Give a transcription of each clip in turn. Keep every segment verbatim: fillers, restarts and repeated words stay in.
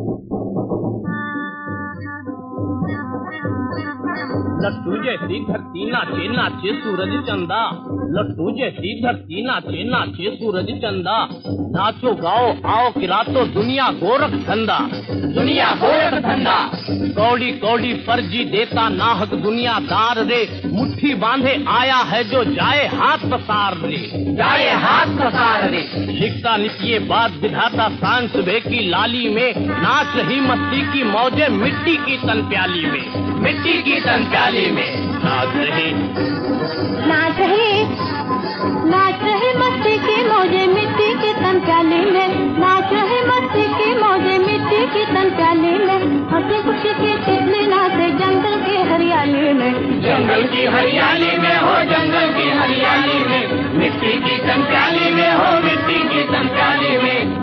लट्टू जैसी धरती नाचे नाचे सूरज चंदा, लट्टू जैसी धरती नाचे नाचे सूरज चंदा। नाचो गाओ आओ किरातो दुनिया गोरख धंधा, दुनिया गोरख धंधा। कौड़ी कौड़ी फर्जी देता नाहक दुनियादार रे, मुट्ठी बांधे आया है जो जाए हाथ पसार रे, जाए हाथ पसार रे। लिखता नित्य बात विधाता सांझ सुबह की लाली में, नाच रही मस्ती की मौजे मिट्टी की तन प्याली में, मिट्टी की तन प्याली में। नाच रही नाच रही नाच रही मस्ती की मौजे मिट्टी की तन प्याली में, नाच रही मस्ती की मौजे मिट्टी की तन प्याली में। हंसी खुशी की तितली नाचे जंगल की हरियाली में, जंगल की हरियाली में हो, जंगल की हरियाली में। मिट्टी की तन प्याली में हो, मिट्टी की तन प्याली में।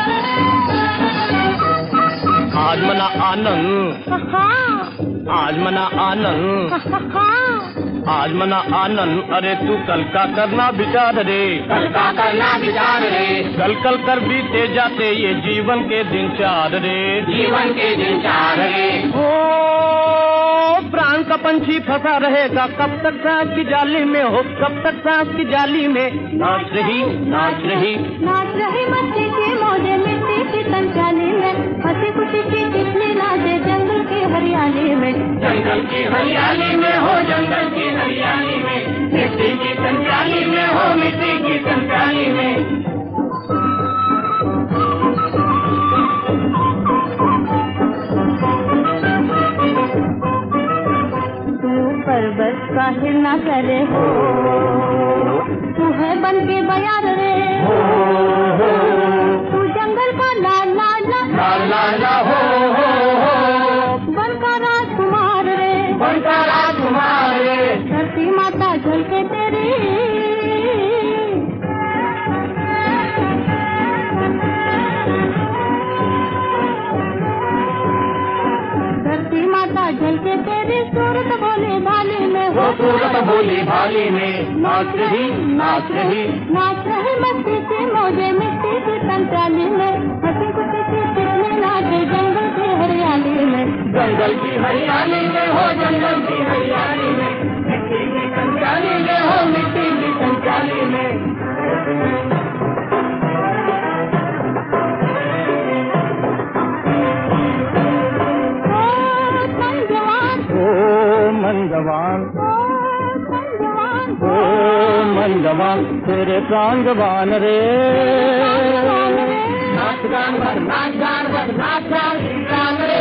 आज मना आनंद, आज मना आनंद, आज मना आनंद। अरे तू कल का करना विचार रे, कल का करना विचार रे। कल कल कर बीते जाते ये जीवन के दिन चार रे, जीवन के दिन चार रे। ओ प्राण का पंछी फंसा रहेगा कब तक सांस की जाली में हो, कब तक सांस की जाली में। नाच रही नाच रही नाच रही मस्ती की मौजे मिट्टी की तन प्याली में। हंसी खुशी की तितली नाचे जंगल की हरियाली में, जंगल की हरियाली में हो, जंगल की हरियाली में। मिट्टी की तन प्याली में हो, मिट्टी की तन प्याली में। पर्वत काहे ना करे हो, तू है बन के बयार रे। तू जंगल का लाल लाल लाल लाल हो, बन का राजकुमार रे, बन का राजकुमार रे। धरती माता झलके तेरी, धरती माता झलके तेरी। सूरत बोली भाली में वो सूरत बोली भाली में। नाच रही नाच रही नाच रही मस्ती की मौजे मिट्टी की तन प्याली में। हंसी खुशी की तितली नाचे जंगल की हरियाली में, जंगल की हरियाली में हो, जंगल की हरियाली में। मिट्टी की तन प्याली में हो, मिट्टी की तन प्याली में। मनजवान ओ मनजवान तेरे प्राण जवान रे। नाच गान बर नाच गान बर नाच गान रे।